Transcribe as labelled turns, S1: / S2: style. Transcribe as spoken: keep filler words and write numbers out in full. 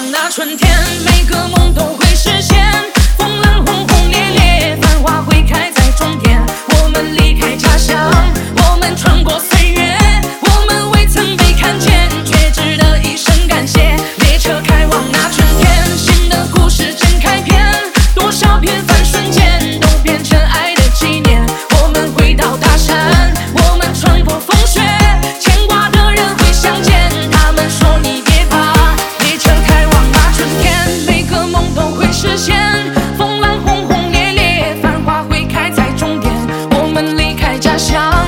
S1: 往那春天，每个梦都会实现。风浪轰轰烈烈，繁花会开在终点。我们离开家乡，我们穿过岁月，我们未曾被看见，却值得一声感谢。列车开往那春天，新的故事正开篇，多少平凡瞬间都变成爱的纪念。我们回到大山，我们穿过风雪，牵挂的人会相见。他们说你别怕，列车开往那春天，每个梦都会实现。风浪轰轰烈烈，繁花会开在终点。我们离开家乡。